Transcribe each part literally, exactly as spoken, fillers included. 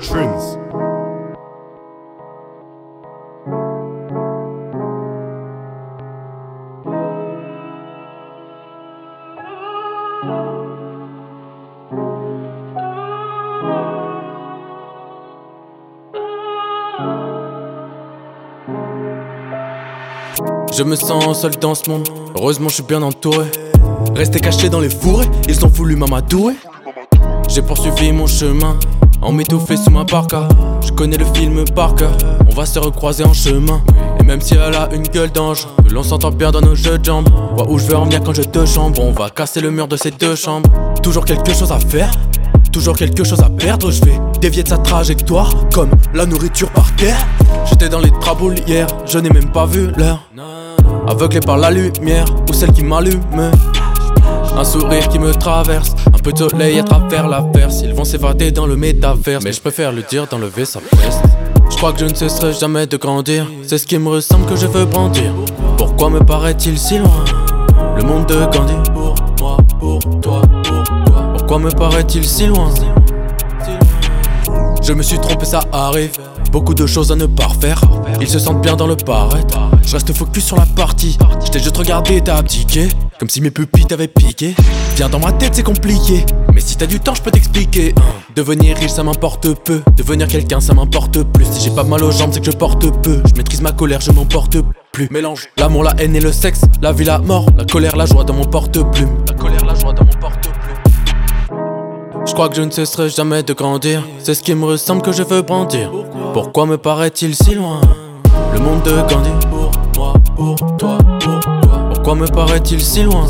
Trends. Je me sens seul dans ce monde, heureusement je suis bien entouré. Resté caché dans les fourrés, ils ont voulu m'amadouer. J'ai poursuivi mon chemin, en m'étouffait sous ma parka. Je connais le film par cœur, on va se recroiser en chemin. Et même si elle a une gueule d'ange, que l'on s'entend bien dans nos jeux de jambes. Vois où je veux en venir quand j'ai deux chambres, on va casser le mur de ces deux chambres. Toujours quelque chose à faire, toujours quelque chose à perdre. Je vais dévier de sa trajectoire, comme la nourriture par terre. J'étais dans les traboules hier, je n'ai même pas vu l'heure. Aveuglé par la lumière, ou celle qui m'allume. Un sourire qui me traverse, un peu de soleil à travers la verse. Ils vont s'évader dans le métaverse, mais je préfère le dire d'enlever sa veste. Je crois que je ne cesserai jamais de grandir, c'est ce qui me ressemble que je veux brandir. Pourquoi me paraît-il si loin le monde de Gandhi? Pour moi, pour toi, pour toi. Pourquoi me paraît-il si loin? Je me suis trompé, ça arrive. Beaucoup de choses à ne pas refaire. Ils se sentent bien dans le paraître. Je reste focus sur la partie. Je t'ai juste regardé et t'as abdiqué, comme si mes pupilles t'avaient piqué. Viens dans ma tête, c'est compliqué, mais si t'as du temps, je peux t'expliquer. Devenir riche, ça m'importe peu. Devenir quelqu'un, ça m'importe plus. Si j'ai pas mal aux jambes, c'est que je porte peu. Je maîtrise ma colère, je m'emporte plus. Mélange l'amour, la haine et le sexe, la vie, la mort, la colère, la joie dans mon porte-plume. La colère, la joie dans mon porte-plume. Je crois que je ne cesserai jamais de grandir, c'est ce qui me ressemble que je veux brandir. Pourquoi me paraît-il si loin le monde de Gandhi? Pour moi, pour toi, pour toi. Pourquoi me paraît-il si loin?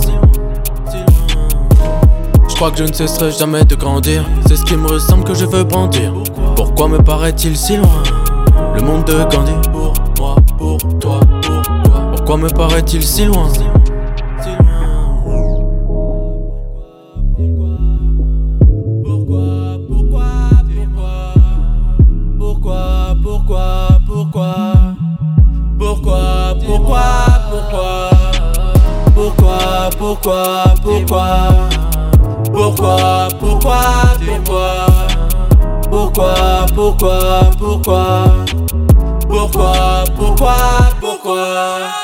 Je crois que je ne cesserai jamais de grandir, c'est ce qui me ressemble que je veux brandir. Pourquoi me paraît-il si loin le monde de Gandhi? Pour moi, pour toi, pour toi. Pourquoi me paraît-il si loin? Pourquoi, pourquoi, pourquoi, pourquoi, pourquoi, pourquoi, pourquoi, pourquoi, pourquoi, pourquoi, pourquoi, pourquoi, pourquoi, pourquoi, pourquoi, pourquoi, pourquoi.